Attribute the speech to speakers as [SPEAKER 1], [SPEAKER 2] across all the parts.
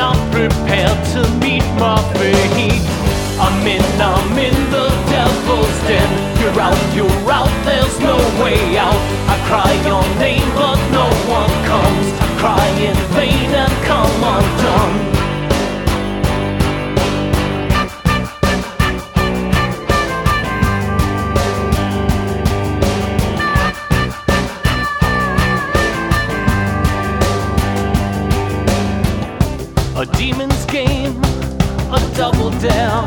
[SPEAKER 1] not prepared to meet my fate. I'm in the devil's den. You're out, there's no way out. I cry your name but no one comes. I cry in vain and come undone. A demon's game, a double dare.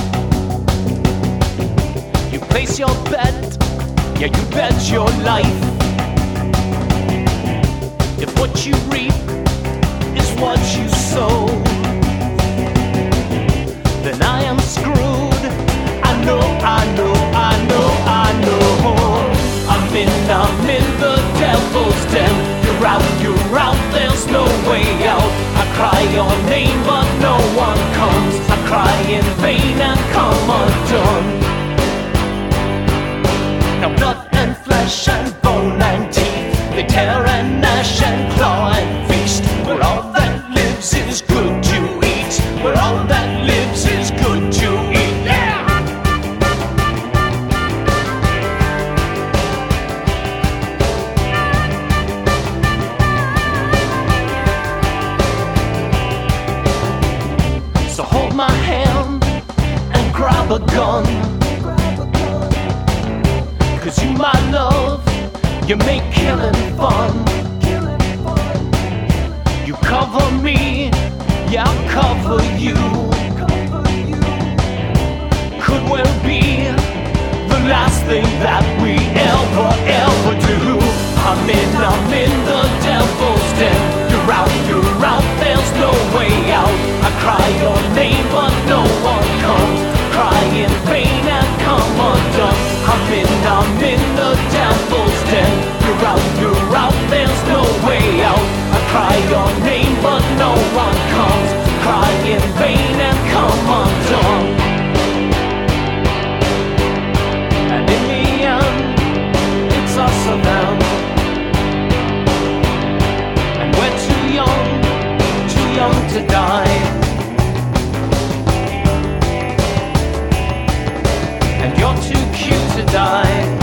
[SPEAKER 1] You place your bet, yeah, you bet your life. If what you reap is what you sow, then I am screwed. I know. I'm in the devil's den. You're out, there's no way out. I cry your name but no one comes. I cry in vain and come undone. Now blood and flesh and bone and teeth, they tear and gnash and claw and feast. Where all that lives is good to eat. Where all that lives is good to eat. Yeah! So hold my hand and grab a gun, 'cause you, my love, you make killing fun. You cover me, yeah, I'll cover you. Could well be the last thing that we ever do. I'm in the devil's den. You're out, there's no way out. I cry your name but no one comes. Cry in vain and come undone. I'm in the devil's den. You're out, there's no way out. I cry your name but no one comes. Cry in vain and come undone. And in the end, it's us or them. And we're too young to die. And you're too cute to die.